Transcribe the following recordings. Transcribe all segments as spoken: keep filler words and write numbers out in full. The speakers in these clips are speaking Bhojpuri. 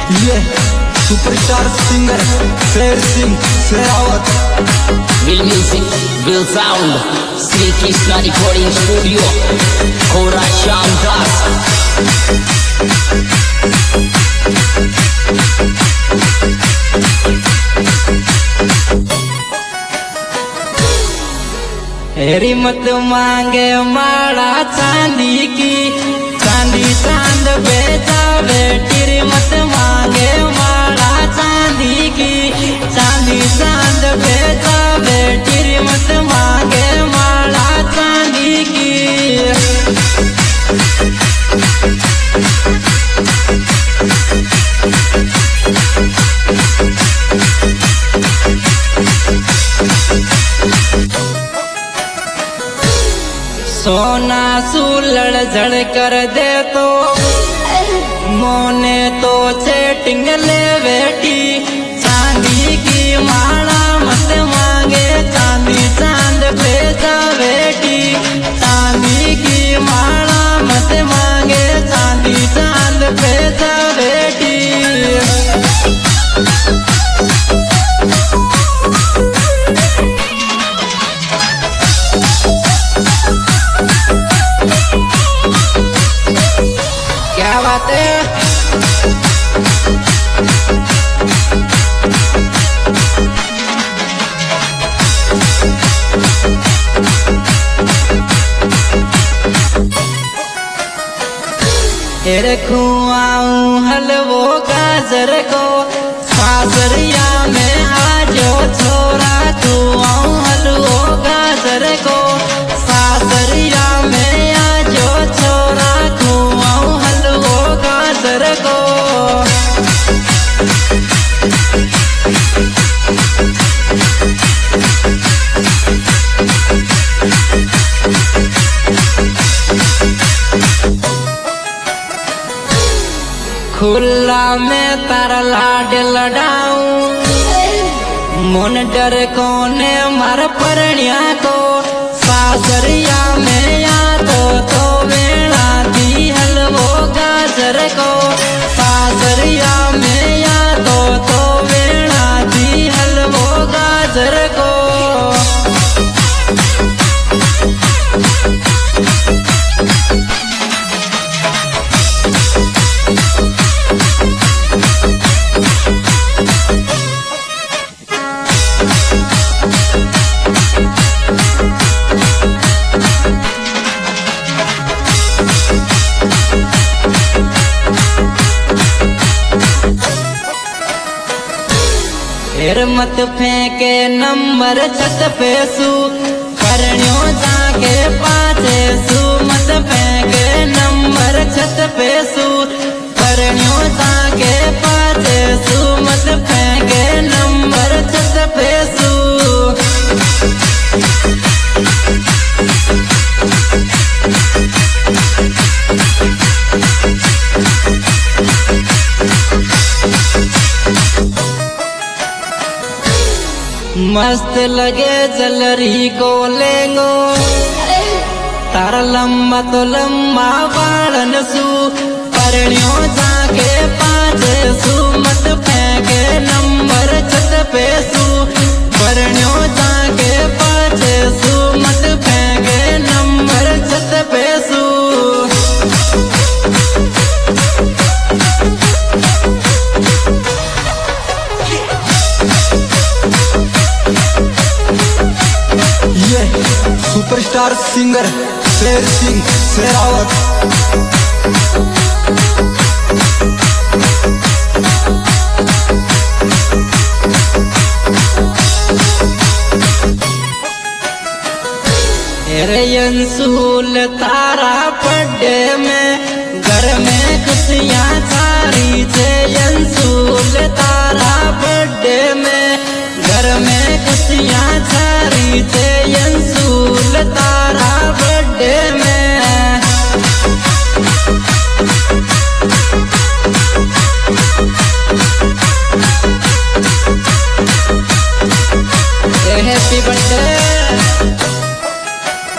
ये superstar singer Sher Singh Sherawat. Will music, will sound, Sri Krishna recording studio, Khora Sham Das। हेरी मत मांगे माड़ा चांदी की, चांदी चांद बेचावे। तेरी मत मांगे माड़ा चांदी की, चांदी चांद बेचावे। तेरी मत मांगे माड़ा चांदी की। सोना सुलड़ झड़ कर दे तो मोने तो सेटिंग ले बेटी। चांदी की माला मत मांगे, चांदी चांद बेचा बेटी। चांदी की माला मत मांगे, चांदी चांद बेचा बेटी। क्या बात है? तेरे खुआऊं हलवो गाजर को, सासरिया में आजो छोरा। खुआऊं हलवो गाजर को, सासरिया में आजो छोरा। खुआऊं हलवो गाजर को। खुला में तारा लाड लडाऊं, मन डर कोने मार परण्या को। सासरिया में यादो तो वेणा दी हलवो गाजर को। सासरिया में यादो तो वेणा दी हलवो गाजर को। फिर मत फेंके नंबर छत पे सू, करण्यो जाके पाचे सू। मत फेंके नंबर छत पे सू, करण्यो जाके पाचे सू। मत फेंके नंबर छत पे सू। मस्त लगे जलरी को लेंगो, तारा लंबा तो लंबा बाड़न सू। परण्यो जाके पाचे सू, मत फेंके नंबर छत पे सू। परण्यो जाके पाचे सू, मत फेंके नंबर छत पे सू। Superstar singer Sher Singh Sherawat. Anshul Tara birthday में घर में खुशियाँ सारी थे। अंशुल तारा बर्थडे में घर में खुशियाँ सारी थे। अंशुल तारा बर्थडे में हैप्पी बर्थडे।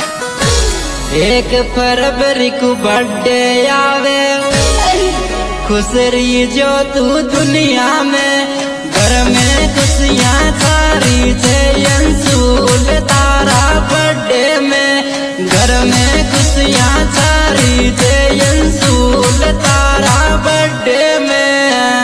एक फरवरी को बर्थडे आवे, खुश रही जो तू दुनिया में। घर में खुशियाँ सारी थे अंशुल तारा बर्थडे में। घर में खुशियाँ सारी थे अंशुल तारा बर्थडे में।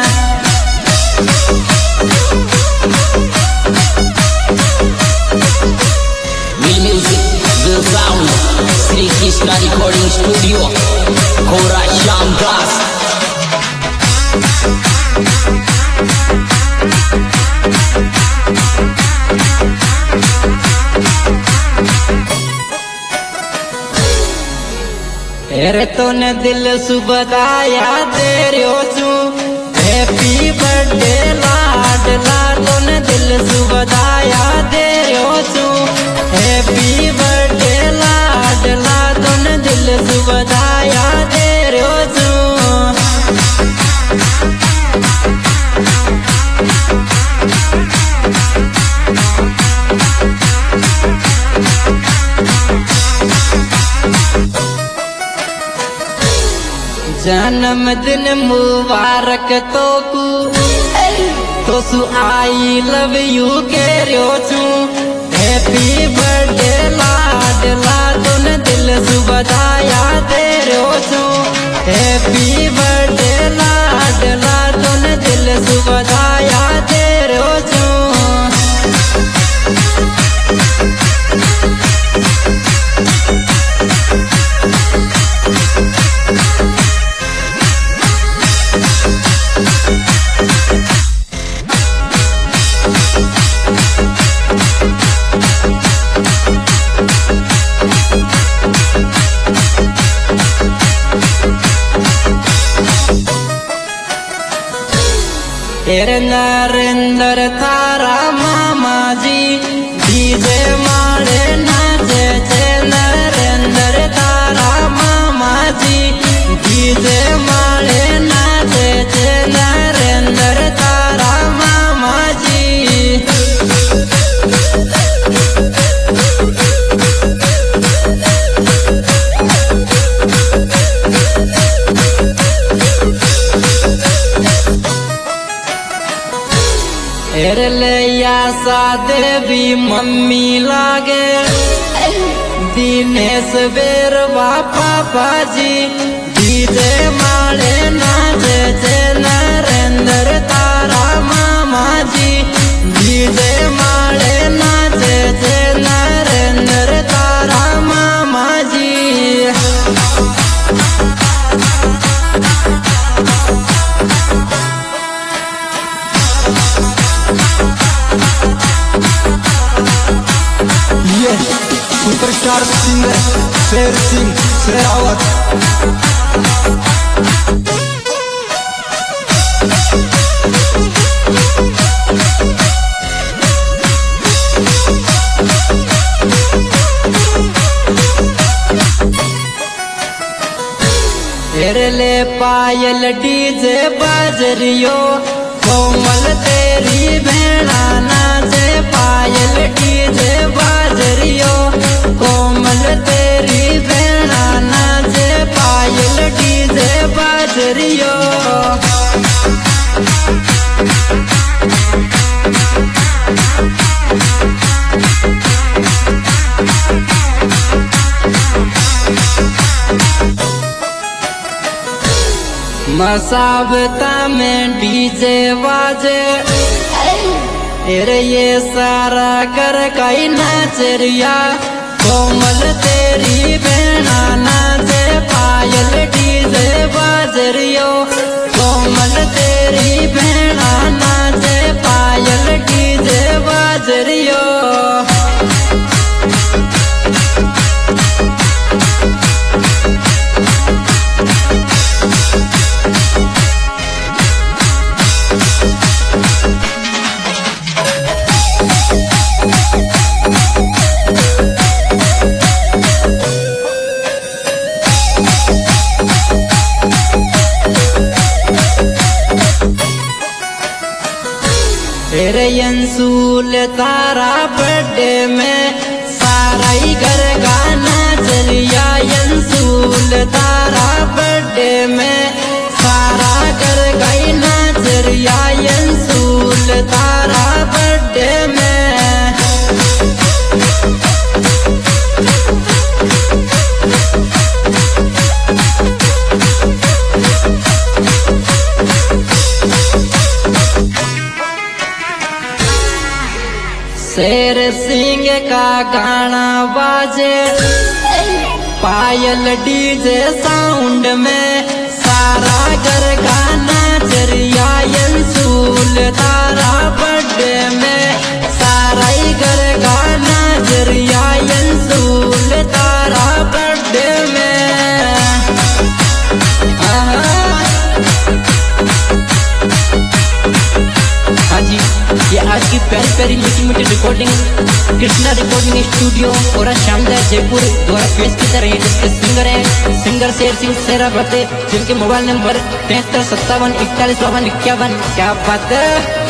Real music, real sound, Sri Krishna Recording Studio, Khora Sham Das. अरे तूने दिल सुबदाया तेरे चू हैप्पी बर्थडे लाडला। तूने दिल सुबदाया तेरे चू हैप्पी बर्थडे लाडला। तूने दिल सुबदाया तेरे चू। जन्मदिन मुबारक तो कु तो सु आई लव यू के रो छू हैप्पी बर्थडे लाडला। तूने दिल सुबदाया दे रो छू हैप्पी बर्थडे लाडला। तूने दिल सुबदाया दे रो छू। तेरे नरेंद्र तारा मामा जी डीजे मारे नाचे थे। नरेंद्र तारा मामा जी डीजे मारे नाचे थे। नरेंद्र तारा मामा जी। सा देवी मम्मी लागे दिनेश बेरवा पापा जी डीजे मारे नाचे थे। नरेंद्र तारा मामा जी डीजे मारे नाचे थे। नरेंद्र तारा मामा जी। Superstar singer Sher Singh Sherawat. तेरे ले पायल डीजे बाजरियो कोमल तेरी भेड़ा नाचे। पायल डीजे बाजरियो कोमल तेरी भेड़ा नाचे। पायल डीजे बाजरियो। मसाबता में डीजे बाजे तेरे ये सारा कर कई नाचरिया। कोमल तेरी भेड़ा नाचे। पायल डीजे बाजरियो कोमल तेरी भेड़ा नाचे। पायल डीजे बाजरियो। तेरे अंशुल तारा बर्थडे में सारा ही घर गाना चलिया। अंशुल तारा बर्थडे में सारा नाचरिया यंसूल तारा बर्थडे में। शेर सिंह का गाना बाजे पायल डीजे साउंड में, सारा घर का नाचरिया यंसूल तारा बर्थडे में, सारा ही घर का नाचरिया यंसूल तारा बर्थडे में। हाँ जी, ये आज की पहली पहली limited recording Krishna recording studio और शानदार जयपुर द्वारा पेश की जा रही है, जिसके सिंगर है सिंगर शेर सिंह शेरा भट्टे, जिनके मोबाइल नंबर तिहत्तर सत्तावन इकतालीस बावन इक्यावन। क्या बात है।